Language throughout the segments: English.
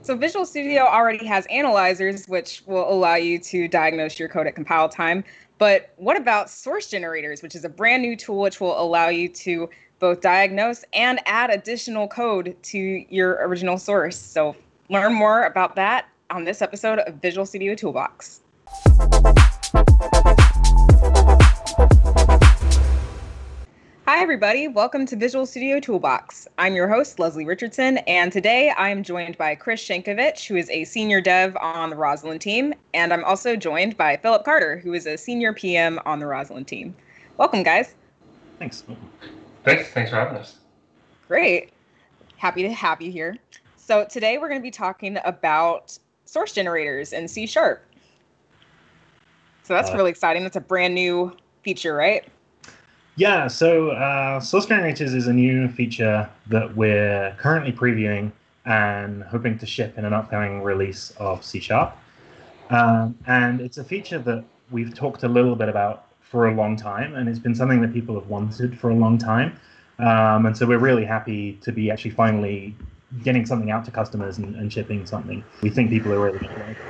So Visual Studio already has analyzers, which will allow you to diagnose your code at compile time. But what about source generators, which is a brand new tool which will allow you to both diagnose and add additional code to your original source? So learn more about that on this episode of Visual Studio Toolbox. Hi, everybody. Welcome to Visual Studio Toolbox. I'm your host, Leslie Richardson, and today I am joined by Chris Shankovich, who is a senior dev on the Roslyn team, and I'm also joined by Philip Carter, who is a senior PM on the Roslyn team. Welcome, guys. Thanks. Thanks for having us. Great. Happy to have you here. So today we're going to be talking about source generators in C#. So that's really exciting. That's a brand new feature, right? Yeah, so source generators is a new feature that we're currently previewing and hoping to ship in an upcoming release of C#. And it's a feature that we've talked a little bit about for a long time, and it's been something that people have wanted for a long time. And so we're really happy to be actually finally getting something out to customers and shipping something we think people are really going to like.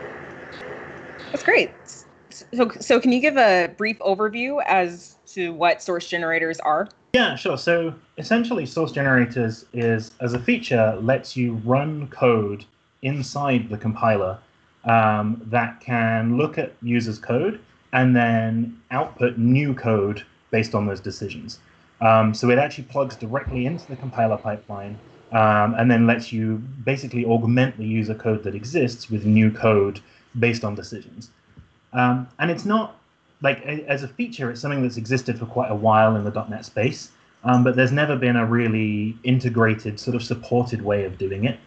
That's great. So can you give a brief overview as to what source generators are? Yeah, sure. So essentially, source generators is, as a feature, lets you run code inside the compiler that can look at users' code and then output new code based on those decisions. So it actually plugs directly into the compiler pipeline and then lets you basically augment the user code that exists with new code based on decisions. And it's not, like, as a feature, it's something that's existed for quite a while in the .NET space, but there's never been a really integrated, sort of supported way of doing it.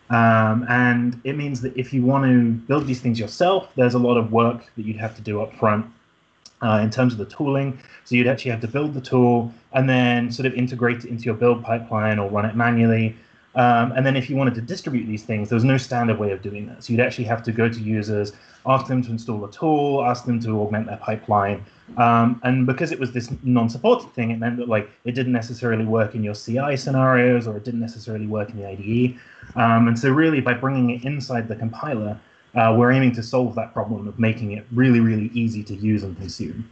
And it means that if you want to build these things yourself, there's a lot of work that you'd have to do up front in terms of the tooling. So you'd actually have to build the tool and then sort of integrate it into your build pipeline or run it manually. And then if you wanted to distribute these things, there was no standard way of doing that. So you'd actually have to go to users, ask them to install a tool, ask them to augment their pipeline. And because it was this non-supported thing, it meant that it didn't necessarily work in your CI scenarios, or it didn't necessarily work in the IDE. And so really, by bringing it inside the compiler, we're aiming to solve that problem of making it really, really easy to use and consume.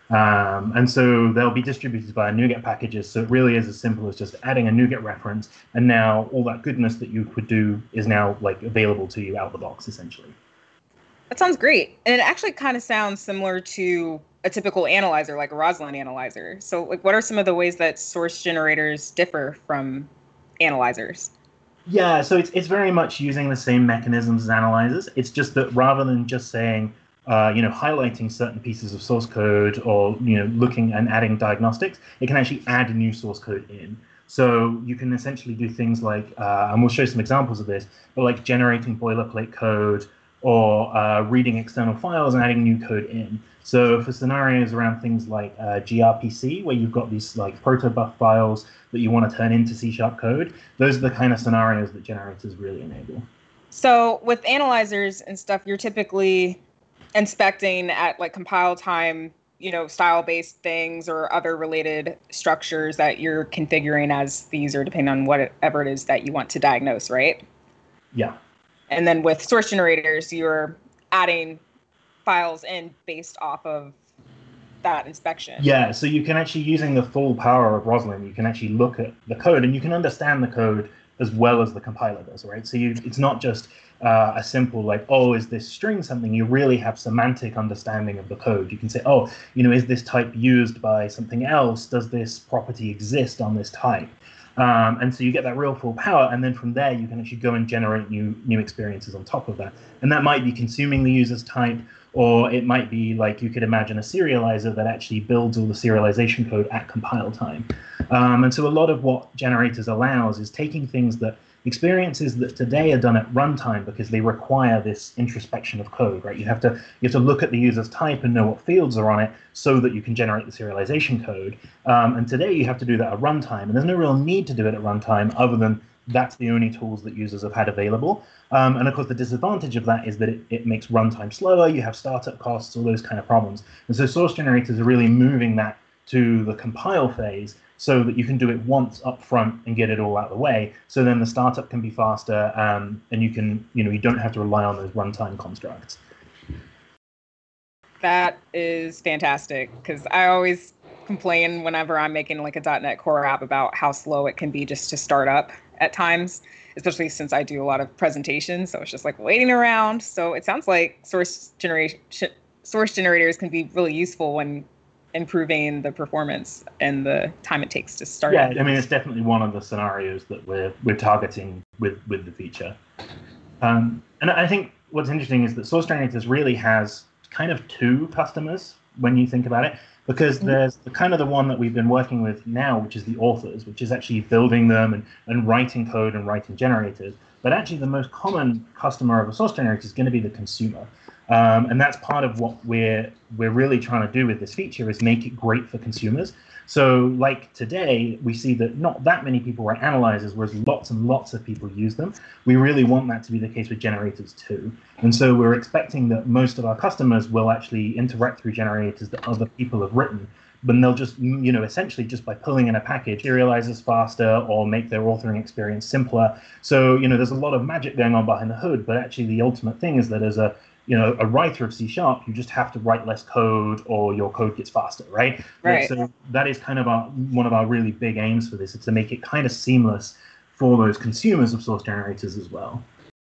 And so they'll be distributed via NuGet packages. So it really is as simple as just adding a NuGet reference, and now all that goodness that you could do is now available to you out the box, essentially. That sounds great. And it actually kind of sounds similar to a typical analyzer, like a Roslyn analyzer. So what are some of the ways that source generators differ from analyzers? Yeah, so it's very much using the same mechanisms as analyzers. It's just that rather than just saying, highlighting certain pieces of source code or, looking and adding diagnostics, it can actually add new source code in. So you can essentially do things like, and we'll show some examples of this, but like generating boilerplate code or reading external files and adding new code in. So for scenarios around things like gRPC, where you've got these protobuf files that you want to turn into C# code, those are the kind of scenarios that generators really enable. So with analyzers and stuff, you're typically inspecting at compile time, style-based things or other related structures that you're configuring as these, or depending on whatever it is that you want to diagnose, right? Yeah. And then with source generators, you're adding files in based off of that inspection. Yeah, so you can actually, using the full power of Roslyn, you can actually look at the code and you can understand the code as well as the compiler does, right? So it's not just a simple is this string something? You really have semantic understanding of the code. You can say, is this type used by something else? Does this property exist on this type? And so you get that real full power, and then from there you can actually go and generate new experiences on top of that. And that might be consuming the user's type, or it might be you could imagine a serializer that actually builds all the serialization code at compile time. And so a lot of what generators allows is taking things that experiences that today are done at runtime because they require this introspection of code, right? You have to look at the user's type and know what fields are on it so that you can generate the serialization code. And today you have to do that at runtime, and there's no real need to do it at runtime other than that's the only tools that users have had available. And of course, the disadvantage of that is that it makes runtime slower. You have startup costs, all those kind of problems. And so source generators are really moving that to the compile phase so that you can do it once up front and get it all out of the way. So then the startup can be faster, and you don't have to rely on those runtime constructs. That is fantastic, because I always complain whenever I'm making like a .NET Core app about how slow it can be just to start up at times, especially since I do a lot of presentations. So it's just like waiting around. So it sounds like source generators can be really useful when improving the performance and the time it takes to start. Yeah, I mean, it's definitely one of the scenarios that we're targeting with the feature. And I think what's interesting is that source generators really has kind of two customers when you think about it, because there's the one that we've been working with now, which is the authors, which is actually building them and writing code and writing generators. But actually the most common customer of a source generator is going to be the consumer. And that's part of what we're really trying to do with this feature, is make it great for consumers. So like today, we see that not that many people write analyzers, whereas lots and lots of people use them. We really want that to be the case with generators too. And so we're expecting that most of our customers will actually interact through generators that other people have written, but they'll just, essentially just by pulling in a package, serializes faster or make their authoring experience simpler. So, there's a lot of magic going on behind the hood, but actually the ultimate thing is that as a writer of C#, you just have to write less code or your code gets faster, right? Right. So that is kind of one of our really big aims for this, is to make it kind of seamless for those consumers of source generators as well.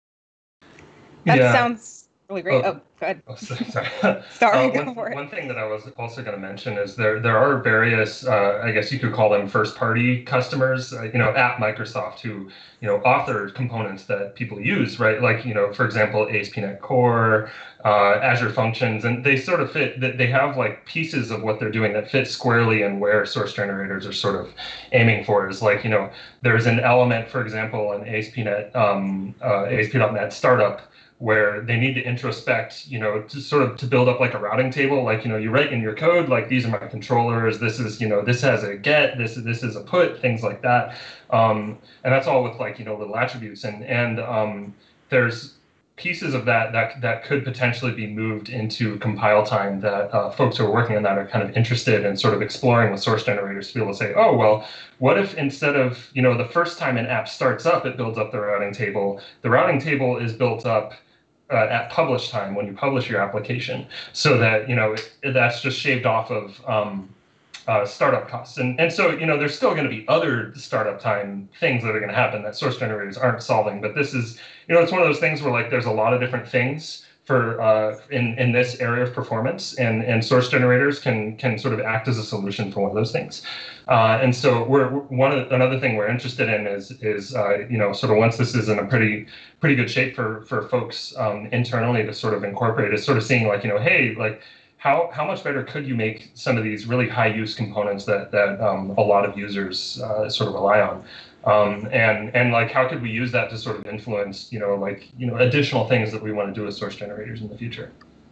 That sounds really great. Oh, go ahead. Oh, sorry. Sorry, go for it. One thing that I was also going to mention is there are various, I guess you could call them first-party customers, at Microsoft who, author components that people use, right? Like, for example, ASP.NET Core, Azure Functions, and they sort of fit, that they have like pieces of what they're doing that fit squarely in where source generators are sort of aiming for. Is like, there's an element, for example, in ASP.NET, ASP.NET Startup, where they need to introspect, to build up like a routing table. Like, you write in your code, like, these are my controllers, this is, this has a get, this is a put, things like that. And that's all with like, little attributes. And there's pieces of that could potentially be moved into compile time that folks who are working on that are kind of interested in sort of exploring with source generators to be able to say, oh, well, what if instead of, the first time an app starts up, it builds up the routing table is built up at publish time when you publish your application, so that that's just shaved off of startup costs. And so there's still going to be other startup time things that are going to happen that source generators aren't solving. But this is it's one of those things where like there's a lot of different things for in this area of performance, and source generators can sort of act as a solution for one of those things. And so another thing we're interested in is sort of once this is in a pretty good shape for folks internally to sort of incorporate, is sort of seeing like, hey, like how much better could you make some of these really high use components that a lot of users sort of rely on. And like, how could we use that to sort of influence, additional things that we want to do with source generators in the future?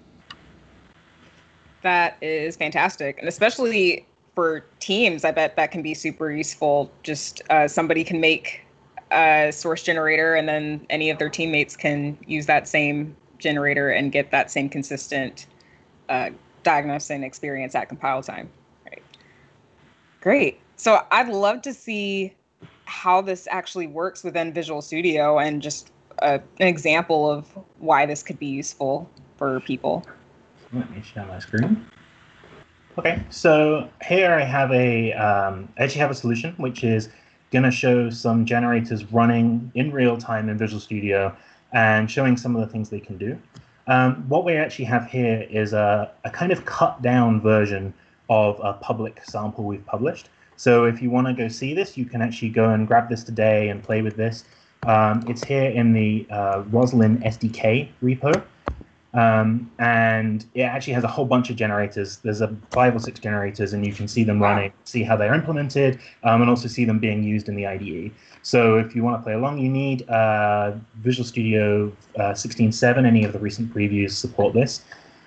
That is fantastic. And especially for teams, I bet that can be super useful. Just somebody can make a source generator, and then any of their teammates can use that same generator and get that same consistent diagnosing experience at compile time. Right. Great. So I'd love to see how this actually works within Visual Studio, and just an example of why this could be useful for people. Let me share my screen. Okay, so here I have actually have a solution which is going to show some generators running in real time in Visual Studio and showing some of the things they can do. What we actually have here is a kind of cut down version of a public sample we've published. So if you want to go see this, you can actually go and grab this today and play with this. It's here in the Roslyn SDK repo. And it actually has a whole bunch of generators. There's 5 or 6 generators, and you can see them running, see how they're implemented, and also see them being used in the IDE. So if you want to play along, you need Visual Studio 16.7. Any of the recent previews support this.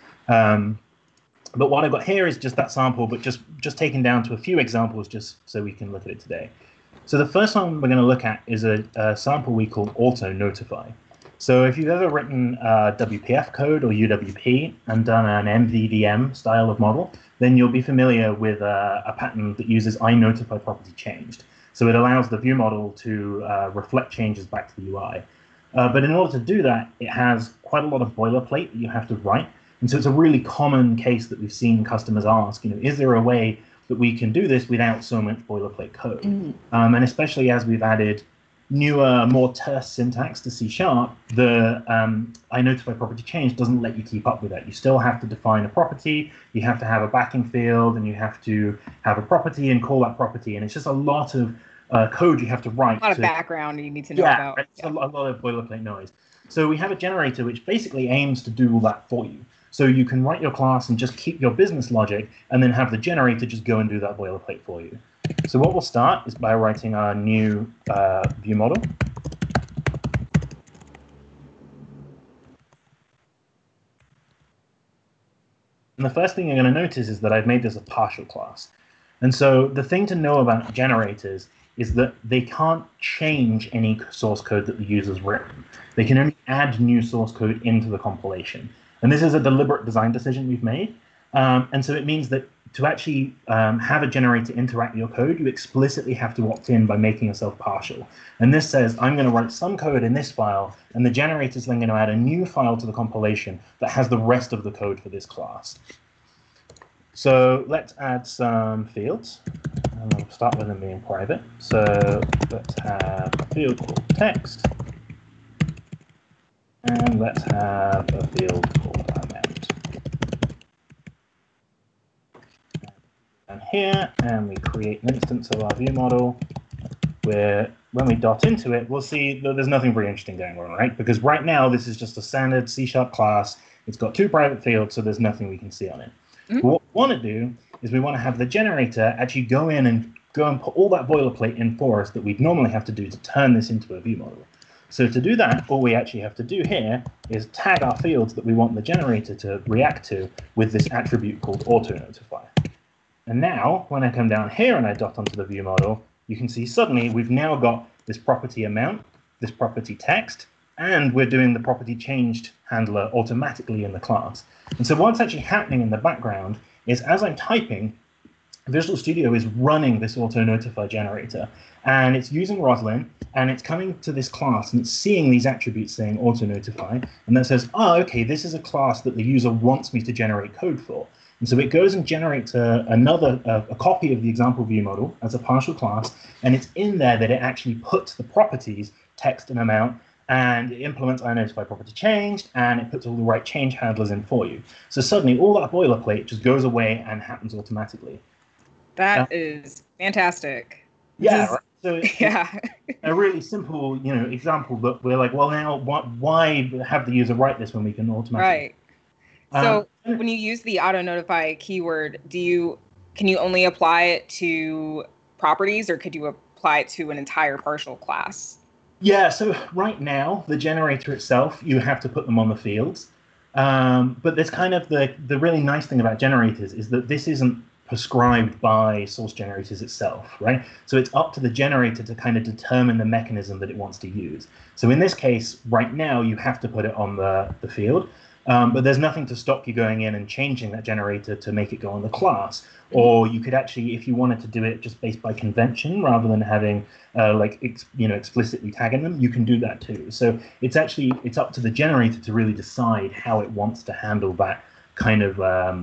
But what I've got here is just that sample, but just taken down to a few examples just so we can look at it today. So the first one we're going to look at is a sample we call Auto Notify. So if you've ever written WPF code or UWP and done an MVVM style of model, then you'll be familiar with a pattern that uses iNotifyPropertyChanged. So it allows the view model to reflect changes back to the UI. But in order to do that, it has quite a lot of boilerplate that you have to write. And so it's a really common case that we've seen customers ask, is there a way that we can do this without so much boilerplate code? And especially as we've added newer, more terse syntax to C#, the iNotifyPropertyChange doesn't let you keep up with that. You still have to define a property, you have to have a backing field, and you have to have a property and call that property. And it's just a lot of code you have to write. A lot of background you need to know about. It's a lot of boilerplate noise. So we have a generator which basically aims to do all that for you. So you can write your class and just keep your business logic, and then have the generator just go and do that boilerplate for you. So what we'll start is by writing our new view model. And the first thing you're going to notice is that I've made this a partial class. And so the thing to know about generators is that they can't change any source code that the user's written. They can only add new source code into the compilation. And this is a deliberate design decision we've made. And so it means that to actually have a generator interact with your code, you explicitly have to opt in by making yourself partial. And this says, I'm going to write some code in this file, and the generator is then going to add a new file to the compilation that has the rest of the code for this class. So let's add some fields. And we'll start with them being private. So let's have a field called text. And let's have a field called amount. And here, and we create an instance of our view model where when we dot into it, we'll see that there's nothing very interesting going on, right? Because right now, this is just a standard C# class. It's got 2 private fields, so there's nothing we can see on it. What we want to do is we want to have the generator actually go and put all that boilerplate in for us that we'd normally have to do to turn this into a view model. So to do that, all we actually have to do here is tag our fields that we want the generator to react to with this attribute called AutoNotify. And now, when I come down here and I dot onto the view model, you can see suddenly we've now got this property amount, this property text, and we're doing the property changed handler automatically in the class. And so what's actually happening in the background is as I'm typing, Visual Studio is running this AutoNotify generator, and it's using Roslyn, and it's coming to this class, and it's seeing these attributes saying AutoNotify, and that says, oh, okay, this is a class that the user wants me to generate code for. And so it goes and generates a copy of the example view model as a partial class, and it's in there that it actually puts the properties, text and amount, and it implements iNotifyPropertyChanged, and it puts all the right change handlers in for you. So suddenly all that boilerplate just goes away and happens automatically. That is fantastic. Yeah, right. So it's a really simple, example, but we're like, well, now why have the user write this when we can automatically? Right. So when you use the AutoNotify keyword, can you only apply it to properties, or could you apply it to an entire partial class? Yeah, so right now, the generator itself, you have to put them on the fields. But there's kind of the really nice thing about generators is that this isn't prescribed by source generators itself, right? So it's up to the generator to kind of determine the mechanism that it wants to use. So in this case, right now, you have to put it on the field. But there's nothing to stop you going in and changing that generator to make it go on the class. Or you could actually, if you wanted to do it just based by convention rather than having explicitly tagging them, you can do that too. So it's up to the generator to really decide how it wants to handle that kind of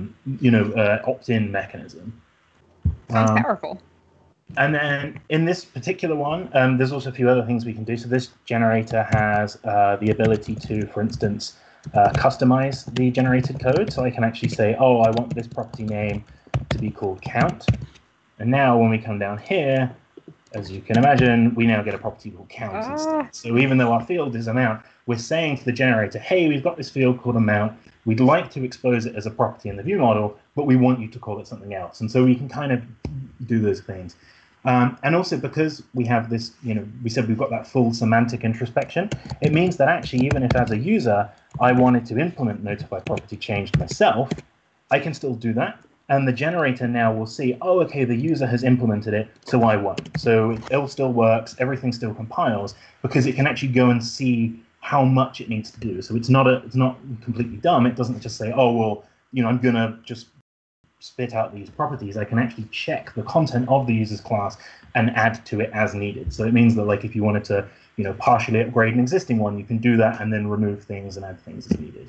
opt-in mechanism. Sounds powerful. And then in this particular one, there's also a few other things we can do. So this generator has the ability to, for instance, customize the generated code. So I can actually say, oh, I want this property name to be called count. And now when we come down here, as you can imagine, we now get a property called count instead. So even though our field is amount, we're saying to the generator, hey, we've got this field called amount. We'd like to expose it as a property in the view model, but we want you to call it something else. And so we can kind of do those things. And also because we have this, we said we've got that full semantic introspection, it means that actually, even if as a user, I wanted to implement notify property changed myself, I can still do that. And the generator now will see, oh, okay, the user has implemented it, so I won't. So it all still works, everything still compiles, because it can actually go and see how much it needs to do. So it's not completely dumb. It doesn't just say, oh, well, I'm going to just spit out these properties. I can actually check the content of the user's class and add to it as needed. So it means that, like, if you wanted to, partially upgrade an existing one, you can do that and then remove things and add things as needed.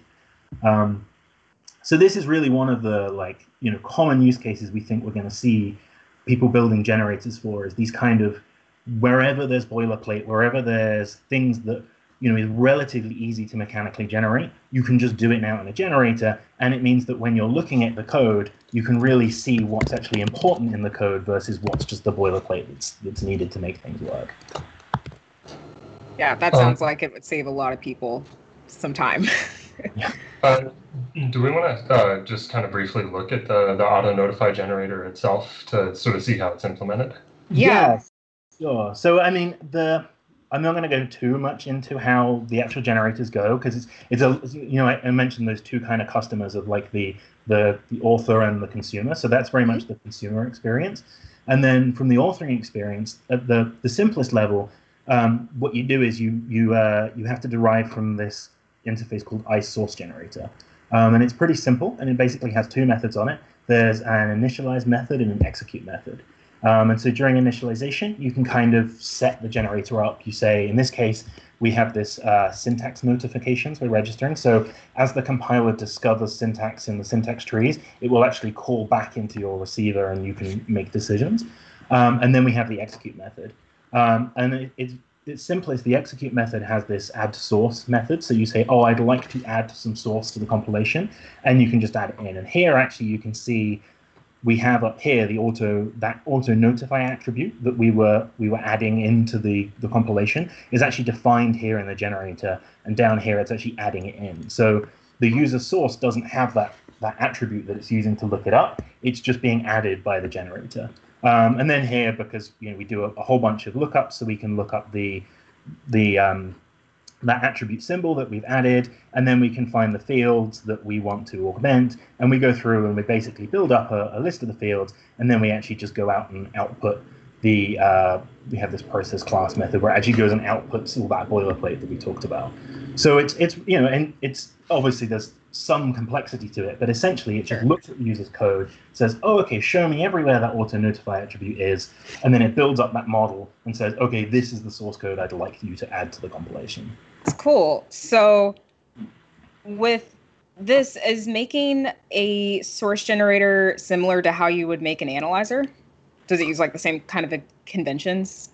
So this is really one of the common use cases we think we're going to see people building generators for, is these kind of, wherever there's boilerplate, wherever there's things that is relatively easy to mechanically generate, you can just do it now in a generator, and it means that when you're looking at the code, you can really see what's actually important in the code versus what's just the boilerplate that's needed to make things work. Yeah, that sounds like it would save a lot of people some time. Yeah. Do we want to just kind of briefly look at the auto notify generator itself to sort of see how it's implemented? Yeah. Sure. So I mean, I'm not going to go too much into how the actual generators go, because I mentioned those two kind of customers of like the author and the consumer. So that's very much the consumer experience. And then from the authoring experience, at the simplest level, what you do is you have to derive from this interface called iSourceGenerator. And it's pretty simple, and it basically has two methods on it. There's an initialize method and an execute method. And so during initialization, you can kind of set the generator up. You say, in this case, we have this syntax notifications we're registering. So as the compiler discovers syntax in the syntax trees, it will actually call back into your receiver and you can make decisions. And then we have the execute method. And it's simplest. The execute method has this add source method. So you say, oh, I'd like to add some source to the compilation, and you can just add it in. And here, actually, you can see we have up here the auto notify attribute that we were adding into the compilation is actually defined here in the generator, and down here it's actually adding it in. So the user source doesn't have that attribute that it's using to look it up. It's just being added by the generator. And then here, because we do a whole bunch of lookups, so we can look up that attribute symbol that we've added, and then we can find the fields that we want to augment, and we go through and we basically build up a list of the fields, and then we actually just go out and output we have this process class method where it actually goes and outputs all that boilerplate that we talked about. So it's and it's obviously there's some complexity to it, but essentially it just looks at the user's code, says, oh, okay, show me everywhere that auto notify attribute is, and then it builds up that model and says, okay, this is the source code I'd like you to add to the compilation. Cool. So with this, is making a source generator similar to how you would make an analyzer? Does it use like the same kind of conventions?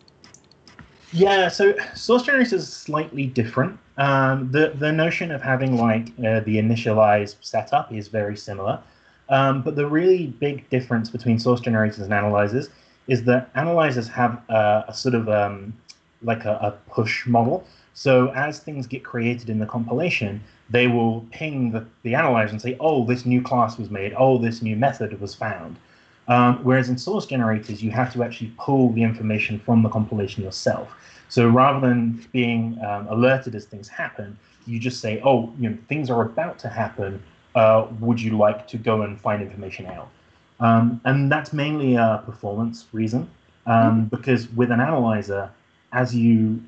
Yeah, so source generators is slightly different. The notion of having like the initialize setup is very similar. But the really big difference between source generators and analyzers is that analyzers have a sort of like a push model. So as things get created in the compilation, they will ping the analyzer and say, oh, this new class was made, oh, this new method was found. Whereas in source generators, you have to actually pull the information from the compilation yourself. So rather than being alerted as things happen, you just say, oh, things are about to happen. Would you like to go and find information out? And that's mainly a performance reason, because with an analyzer, as you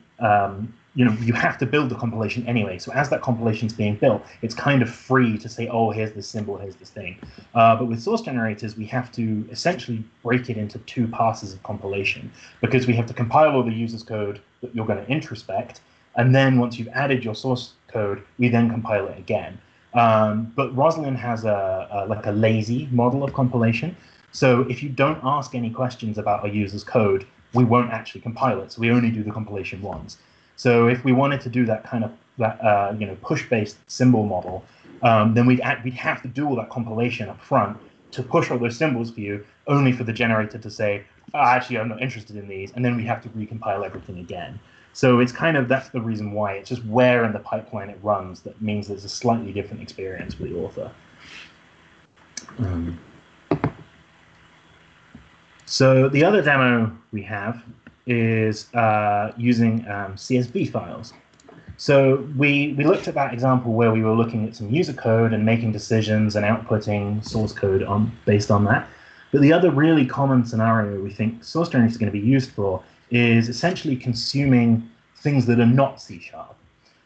have to build the compilation anyway. So as that compilation is being built, it's kind of free to say, oh, here's this symbol, here's this thing. But with source generators, we have to essentially break it into two passes of compilation, because we have to compile all the user's code that you're going to introspect. And then once you've added your source code, we then compile it again. But Roslyn has like a lazy model of compilation. So if you don't ask any questions about a user's code, we won't actually compile it. So we only do the compilation once. So if we wanted to do that kind of push-based symbol model, then we'd have to do all that compilation up front to push all those symbols for you, only for the generator to say, oh, actually, I'm not interested in these, and then we have to recompile everything again. So it's kind of, that's the reason why. It's just where in the pipeline it runs that means there's a slightly different experience for the author. So the other demo we have is using CSV files. So we looked at that example where we were looking at some user code and making decisions and outputting source code based on that. But the other really common scenario we think source generators is going to be used for is essentially consuming things that are not C#.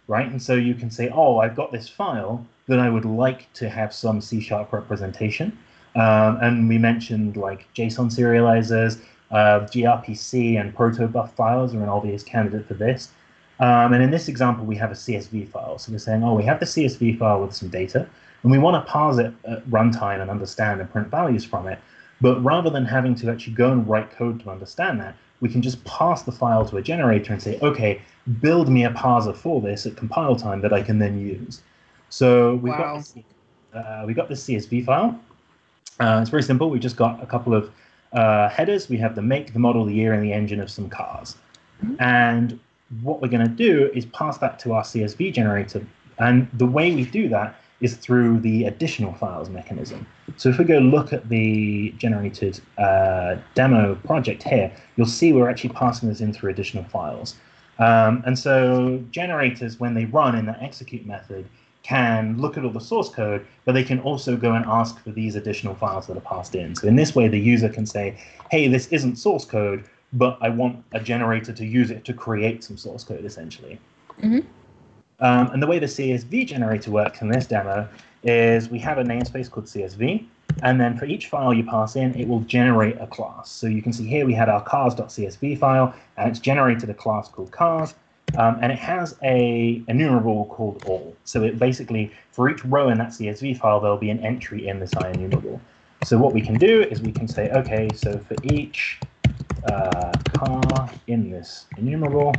right? And so you can say, oh, I've got this file that I would like to have some C# representation. And we mentioned like JSON serializers, gRPC and protobuf files are an obvious candidate for this. And in this example, we have a CSV file. So we're saying, oh, we have the CSV file with some data, and we want to parse it at runtime and understand and print values from it. But rather than having to actually go and write code to understand that, we can just pass the file to a generator and say, okay, build me a parser for this at compile time that I can then use. So we've got this CSV file. It's very simple. We've just got a couple of headers. We have the make, the model, the year, and the engine of some cars. And what we're going to do is pass that to our CSV generator. And the way we do that is through the additional files mechanism. So if we go look at the generated demo project here, you'll see we're actually passing this in through additional files. And so generators, when they run in that execute method, can look at all the source code, but they can also go and ask for these additional files that are passed in. So in this way, the user can say, hey, this isn't source code, but I want a generator to use it to create some source code, essentially. And the way the CSV generator works in this demo is we have a namespace called CSV, and then for each file you pass in, it will generate a class. So you can see here we had our cars.csv file, and it's generated a class called cars, and it has a enumerable called all. So it basically, for each row in that CSV file, there'll be an entry in this IEnumerable. So what we can do is we can say, okay, so for each car in this enumerable,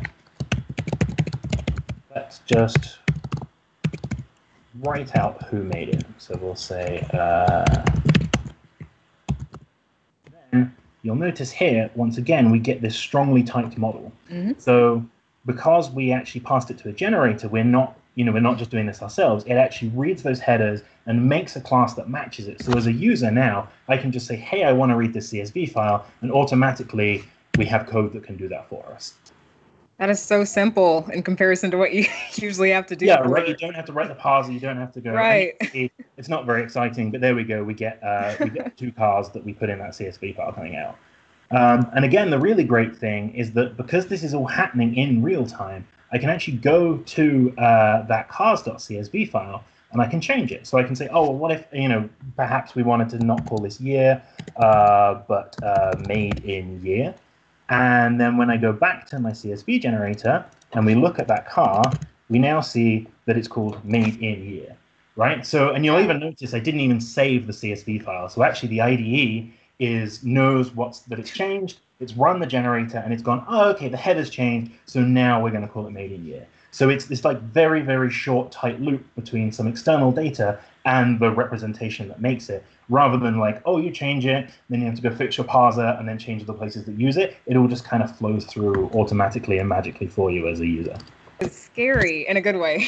let's just write out who made it. So we'll say, then you'll notice here, once again, we get this strongly typed model. So because we actually passed it to a generator, we're not just doing this ourselves. It actually reads those headers and makes a class that matches it. So as a user now, I can just say, hey, I want to read this CSV file, and automatically we have code that can do that for us. That is so simple in comparison to what you usually have to do. Yeah, right. You don't have to write the parser. You don't have to go. Right. It's not very exciting, but there we go. We get two cars that we put in that CSV file coming out. And again, the really great thing is that because this is all happening in real time, I can actually go to that cars.csv file and I can change it. So I can say, oh, well, what if, perhaps we wanted to not call this year, but made in year. And then when I go back to my CSV generator and we look at that car, we now see that it's called made in year, right? So, and you'll even notice I didn't even save the CSV file. So actually the IDE knows that it's changed, it's run the generator, and it's gone, oh, okay, the header's changed, so now we're going to call it made in year. So it's this like very, very short, tight loop between some external data and the representation that makes it, rather than like, oh, you change it, then you have to go fix your parser and then change the places that use it. It all just kind of flows through automatically and magically for you as a user. It's scary in a good way.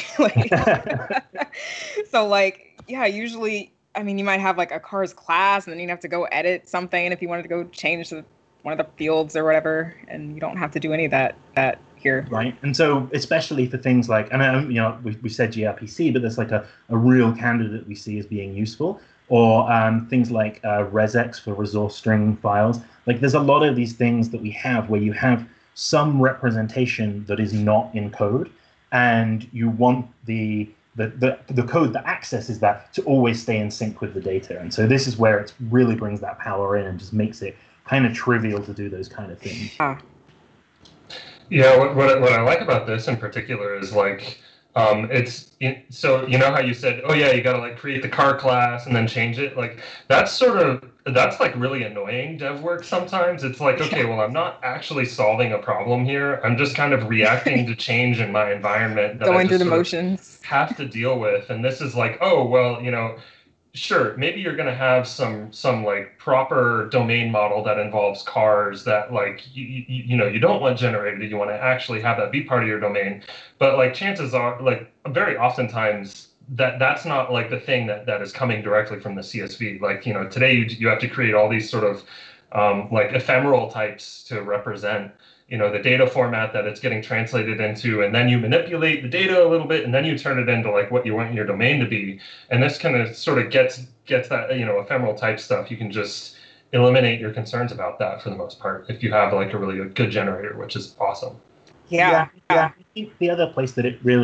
So yeah, usually, I mean, you might have like a cars class and then you'd have to go edit something if you wanted to go change one of the fields or whatever, and you don't have to do any of that here. Right. And so especially for things like, and we said gRPC, but there's like a real candidate we see as being useful, or things like resx for resource string files. Like there's a lot of these things that we have where you have some representation that is not in code, and you want the code that accesses that to always stay in sync with the data. And so this is where it really brings that power in and just makes it kind of trivial to do those kind of things. Yeah, what I like about this in particular is like, so you know how you said, oh yeah, you got to like create the car class and then change it. Like that's like really annoying dev work sometimes. It's like, okay, well, I'm not actually solving a problem here. I'm just kind of reacting to change in my environment that going through the motions. Have to deal with. And this is like, oh, well, sure, maybe you're going to have some like proper domain model that involves cars that like you don't want generated. You want to actually have that be part of your domain, but like chances are like very oftentimes that's not like the thing that is coming directly from the CSV. Like today you have to create all these sort of like ephemeral types to represent the data format that it's getting translated into, and then you manipulate the data a little bit, and then you turn it into like what you want your domain to be. And this kind of sort of gets that ephemeral type stuff. You can just eliminate your concerns about that for the most part if you have like a really good generator, which is awesome. Yeah. I think the other place that it really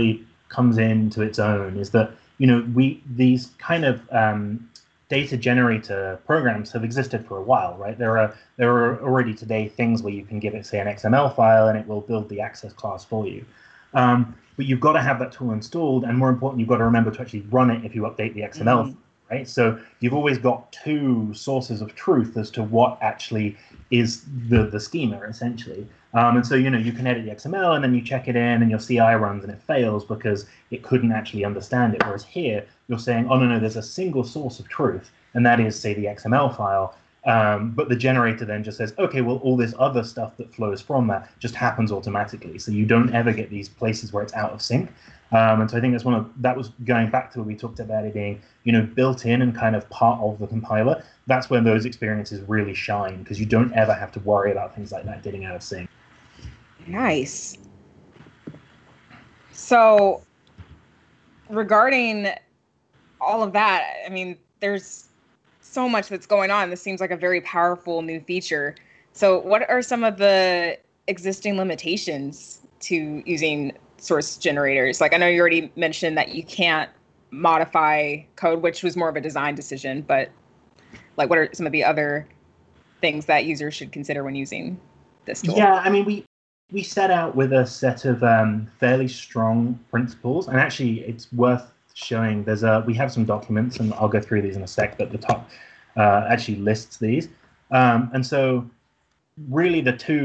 comes into its own is that, these kind of data generator programs have existed for a while, right? There are already today things where you can give it, say, an XML file, and it will build the access class for you. But you've got to have that tool installed, and more important, you've got to remember to actually run it if you update the XML, right? So you've always got two sources of truth as to what actually is the schema, essentially. And so, you can edit the XML, and then you check it in, and your CI runs, and it fails because it couldn't actually understand it. Whereas here, you're saying, oh, no, there's a single source of truth, and that is, say, the XML file. But the generator then just says, okay, well, all this other stuff that flows from that just happens automatically. So you don't ever get these places where it's out of sync. And so I think that was going back to when we talked about it being, built in and kind of part of the compiler. That's when those experiences really shine, because you don't ever have to worry about things like that getting out of sync. Nice. So regarding all of that, I mean, there's so much that's going on. This seems like a very powerful new feature. So what are some of the existing limitations to using source generators? Like, I know you already mentioned that you can't modify code, which was more of a design decision, but like, what are some of the other things that users should consider when using this tool? Yeah, I mean, we set out with a set of fairly strong principles, and actually it's worth showing. We have some documents, and I'll go through these in a sec, but the top actually lists these. And so really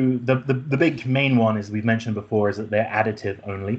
the big main one, as we've mentioned before, is that they're additive only.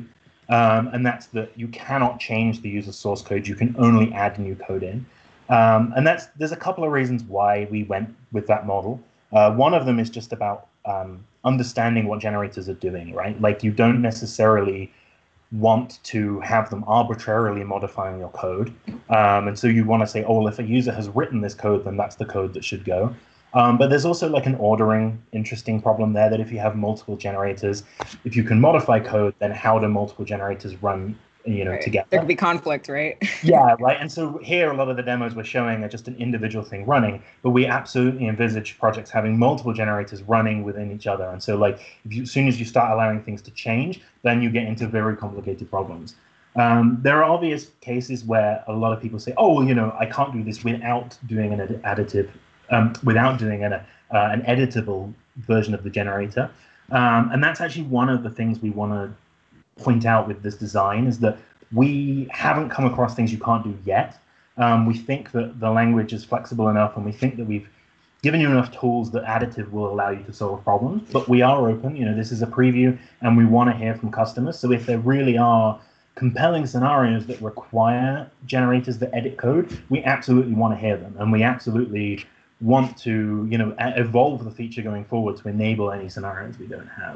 And that's that you cannot change the user source code. You can only add new code in. And there's a couple of reasons why we went with that model. One of them is just about understanding what generators are doing, right? Like, you don't necessarily want to have them arbitrarily modifying your code. And so you want to say, oh, well, if a user has written this code, then that's the code that should go. But there's also like an ordering interesting problem there, that if you have multiple generators, if you can modify code, then how do multiple generators run, right. together? There could be conflict, right? Yeah, right. And so here, a lot of the demos we're showing are just an individual thing running, but we absolutely envisage projects having multiple generators running within each other. And so, like, as soon as you start allowing things to change, then you get into very complicated problems. There are obvious cases where a lot of people say, oh, well, I can't do this without doing an additive, without doing an editable version of the generator. And that's actually one of the things we want to point out with this design, is that we haven't come across things you can't do yet. We think that the language is flexible enough, and we think that we've given you enough tools that additive will allow you to solve problems. But we are open. This is a preview, and we want to hear from customers. So if there really are compelling scenarios that require generators that edit code, we absolutely want to hear them, and we absolutely want to evolve the feature going forward to enable any scenarios we don't have.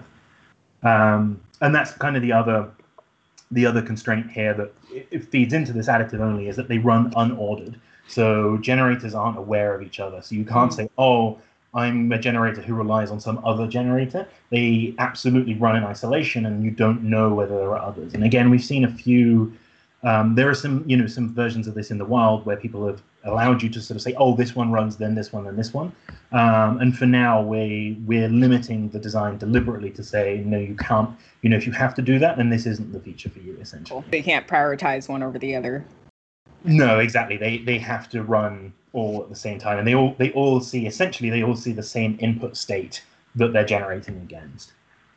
And that's kind of the other constraint here that it feeds into this additive only, is that they run unordered. So generators aren't aware of each other. So you can't say, oh, I'm a generator who relies on some other generator. They absolutely run in isolation, and you don't know whether there are others. And again, we've seen a few. There are some versions of this in the wild where people have allowed you to sort of say, oh, this one runs, then this one, then this one. And for now, we're limiting the design deliberately to say, no, you can't. If you have to do that, then this isn't the feature for you, essentially. They can't prioritize one over the other. No, exactly. They have to run all at the same time, and they all see the same input state that they're generating against.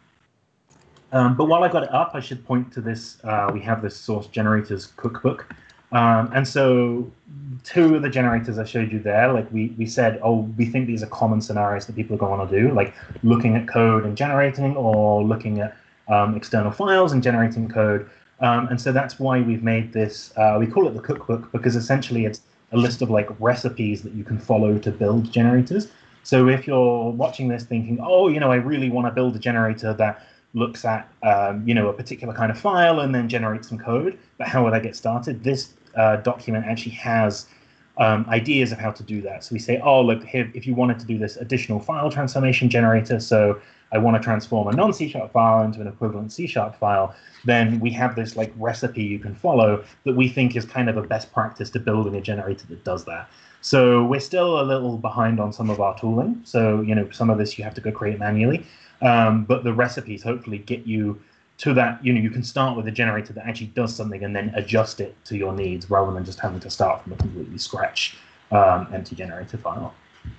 But while I've got it up, I should point to this. We have this source generators cookbook. And so two of the generators I showed you there, like we said, oh, we think these are common scenarios that people are going to want to do, like looking at code and generating, or looking at external files and generating code. And so that's why we've made this, we call it the cookbook, because essentially it's a list of like recipes that you can follow to build generators. So if you're watching this thinking, oh, I really want to build a generator that looks at a particular kind of file and then generates some code, but how would I get started? This document actually has ideas of how to do that. So we say, oh, look, here, if you wanted to do this additional file transformation generator, so I want to transform a non-C# file into an equivalent C# file, then we have this like recipe you can follow that we think is kind of a best practice to building a generator that does that. So we're still a little behind on some of our tooling. So, some of this you have to go create manually. But the recipes hopefully get you to that, you can start with a generator that actually does something and then adjust it to your needs rather than just having to start from a completely scratch empty generator file.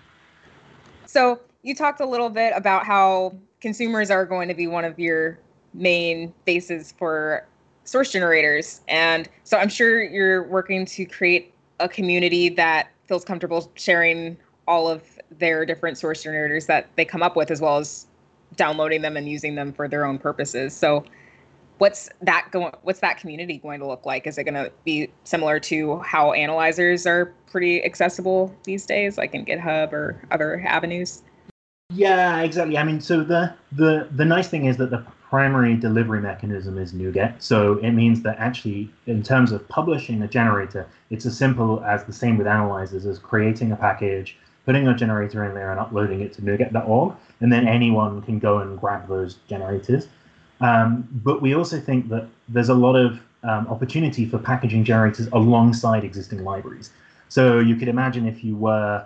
So you talked a little bit about how consumers are going to be one of your main bases for source generators. And so I'm sure you're working to create a community that feels comfortable sharing all of their different source generators that they come up with, as well as downloading them and using them for their own purposes. So what's that community going to look like? Is it going to be similar to how analyzers are pretty accessible these days, like in GitHub or other avenues? Yeah, exactly. I mean, so the nice thing is that the primary delivery mechanism is NuGet. So it means that actually, in terms of publishing a generator, it's as simple as the same with analyzers as creating a package, putting a generator in there and uploading it to NuGet.org, and then anyone can go and grab those generators. But we also think that there's a lot of opportunity for packaging generators alongside existing libraries. So you could imagine if you were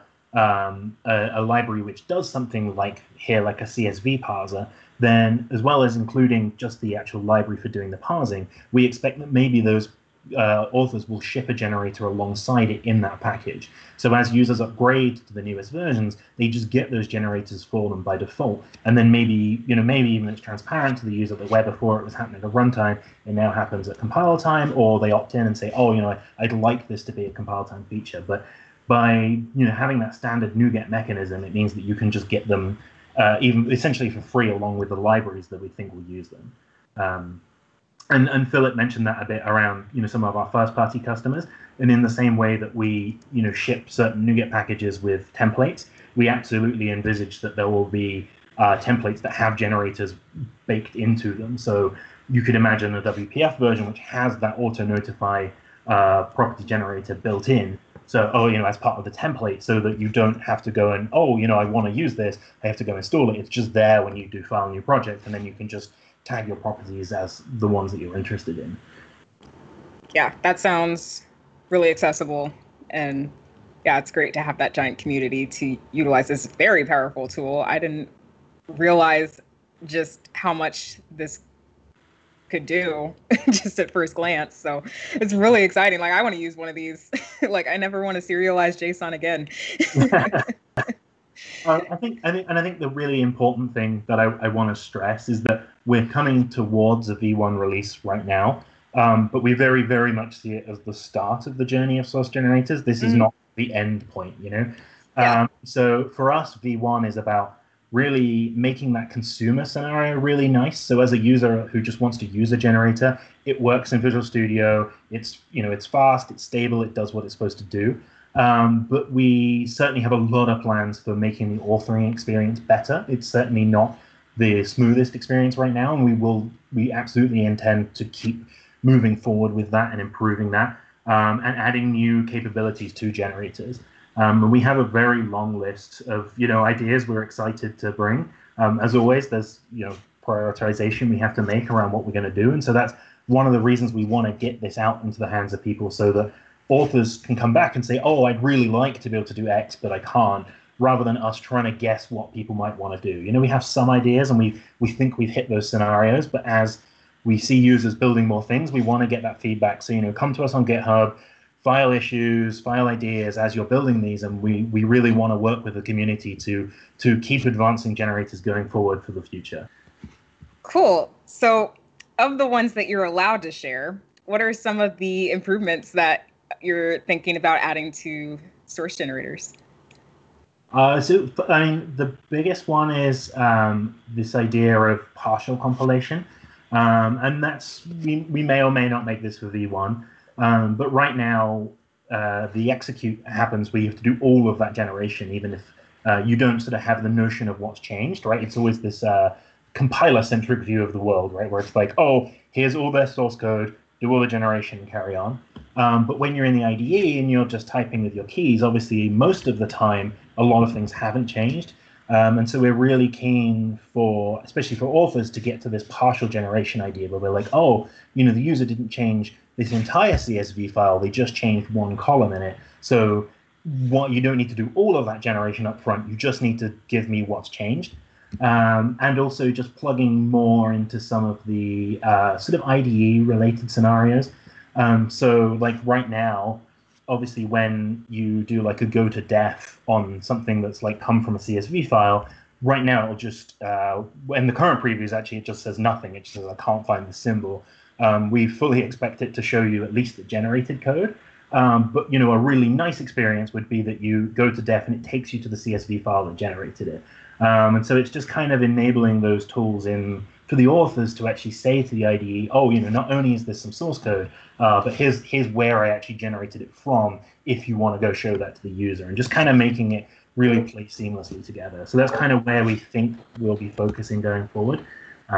a library which does something like here, like a CSV parser, then as well as including just the actual library for doing the parsing, we expect that maybe those authors will ship a generator alongside it in that package. So as users upgrade to the newest versions, they just get those generators for them by default. And then maybe even it's transparent to the user that where before it was happening at runtime, it now happens at compile time, or they opt in and say, oh, I'd like this to be a compile time feature. But by having that standard NuGet mechanism, it means that you can just get them even essentially for free along with the libraries that we think will use them. And Philip mentioned that a bit around some of our first-party customers, and in the same way that we ship certain NuGet packages with templates, we absolutely envisage that there will be templates that have generators baked into them. So you could imagine a WPF version which has that auto-notify property generator built in. So, as part of the template, so that you don't have to go and, I want to use this, I have to go install it. It's just there when you do file a new project, and then you can just tag your properties as the ones that you're interested in. Yeah, that sounds really accessible. And yeah, it's great to have that giant community to utilize this very powerful tool. I didn't realize just how much this could do just at first glance. So it's really exciting. Like, I want to use one of these. Like, I never want to serialize JSON again. I think the really important thing that I want to stress is that we're coming towards a V1 release right now, but we very, very much see it as the start of the journey of source generators. This is not the end point, Yeah. So for us, V1 is about really making that consumer scenario really nice. So as a user who just wants to use a generator, it works in Visual Studio. It's fast, it's stable, it does what it's supposed to do. But we certainly have a lot of plans for making the authoring experience better. It's certainly not the smoothest experience right now, and we absolutely intend to keep moving forward with that and improving that, and adding new capabilities to generators. We have a very long list of ideas we're excited to bring. As always, there's prioritization we have to make around what we're going to do, and so that's one of the reasons we want to get this out into the hands of people, so that authors can come back and say, oh, I'd really like to be able to do X, but I can't, rather than us trying to guess what people might want to do. We have some ideas and we think we've hit those scenarios, but as we see users building more things, we want to get that feedback. So, come to us on GitHub, file issues, file ideas as you're building these, and we really want to work with the community to keep advancing generators going forward for the future. Cool. So of the ones that you're allowed to share, what are some of the improvements that you're thinking about adding to source generators? The biggest one is this idea of partial compilation, and that's we may or may not make this for V1, but right now the execute happens where you have to do all of that generation, even if you don't sort of have the notion of what's changed, right? It's always this compiler-centric view of the world, right, where it's like, oh, here's all their source code, do all the generation and carry on. But when you're in the IDE and you're just typing with your keys, obviously most of the time a lot of things haven't changed. And so we're really keen for, especially for authors, to get to this partial generation idea where we're like, oh, the user didn't change this entire CSV file, they just changed one column in it. So you don't need to do all of that generation up front, you just need to give me what's changed. and also just plugging more into some of the sort of IDE related scenarios. So like right now, obviously when you do like a go to def on something that's like come from a CSV file, right now it'll just, in the current previews, actually it just says nothing. It just says I can't find the symbol. We fully expect it to show you at least the generated code. But you know, a really nice experience would be that you go to def and it takes you to the CSV file that generated it. And so it's just kind of enabling those tools in for the authors to actually say to the IDE, oh, you know, not only is this some source code, but here's where I actually generated it from if you want to go show that to the user, and just kind of making it really play seamlessly together. So that's kind of where we think we'll be focusing going forward.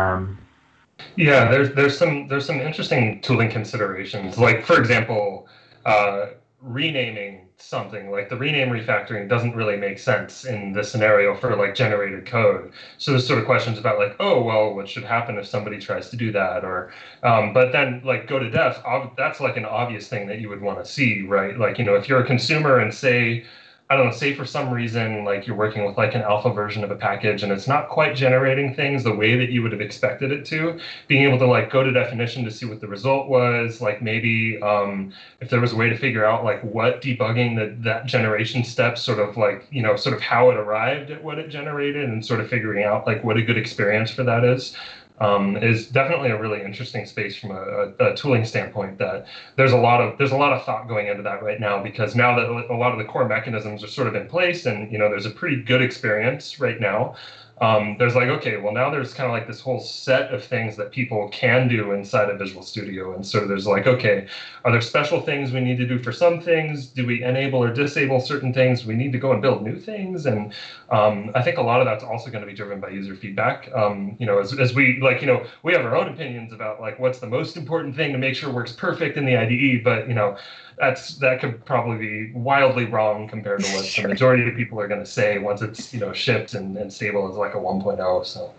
Yeah, there's some interesting tooling considerations. Like, for example, renaming something, like the rename refactoring doesn't really make sense in this scenario for like generated code. So there's sort of questions about like, oh, well, what should happen if somebody tries to do that? Or, but then like go to def, that's like an obvious thing that you would want to see, right? Like, you know, if you're a consumer and say, I don't know, say for some reason, like you're working with like an alpha version of a package and it's not quite generating things the way that you would have expected it to, being able to like go to definition to see what the result was, like maybe if there was a way to figure out like what debugging that generation step sort of like, you know, sort of how it arrived at what it generated and sort of figuring out like what a good experience for that is definitely a really interesting space from a tooling standpoint. That there's a lot of thought going into that right now, because now that a lot of the core mechanisms are sort of in place, and you know there's a pretty good experience right now. There's like, okay, well now there's kind of like this whole set of things that people can do inside of Visual Studio, and so there's like, okay, are there special things we need to do for some things? Do we enable or disable certain things? We need to go and build new things, and I think a lot of that's also going to be driven by user feedback. You know, as we like, you know, we have our own opinions about like what's the most important thing to make sure works perfect in the IDE, but you know, that could probably be wildly wrong compared to what the majority of people are going to say once it's, you know, shipped and stable as like a 1.0. So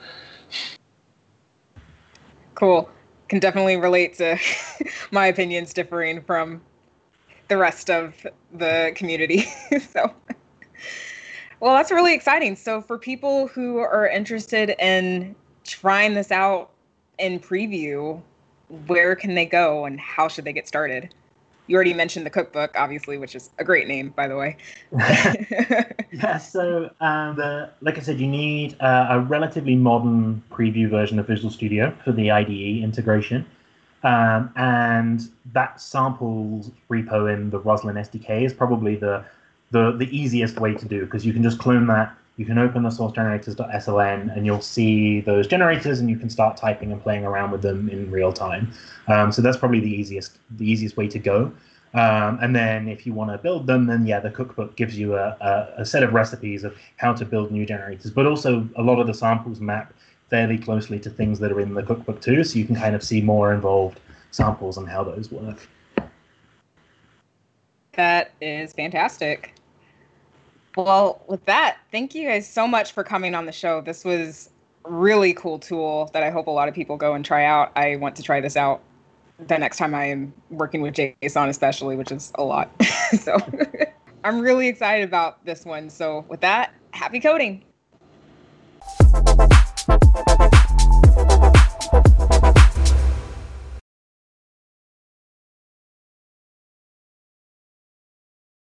cool. Can definitely relate to my opinions differing from the rest of the community. So, well, that's really exciting. So for people who are interested in trying this out in preview, where can they go and how should they get started? You already mentioned the cookbook, obviously, which is a great name, by the way. Yeah, so like I said, you need a relatively modern preview version of Visual Studio for the IDE integration. And that samples repo in the Roslyn SDK is probably the easiest way to do, because you can just clone that. You can open the sourcegenerators.sln and you'll see those generators, and you can start typing and playing around with them in real time. So that's probably the easiest way to go. And then if you want to build them, then yeah, the cookbook gives you a set of recipes of how to build new generators. But also a lot of the samples map fairly closely to things that are in the cookbook too, so you can kind of see more involved samples and how those work. That is fantastic. Well, with that, thank you guys so much for coming on the show. This was a really cool tool that I hope a lot of people go and try out. I want to try this out the next time I am working with JSON especially, which is a lot. So I'm really excited about this one. So with that, happy coding.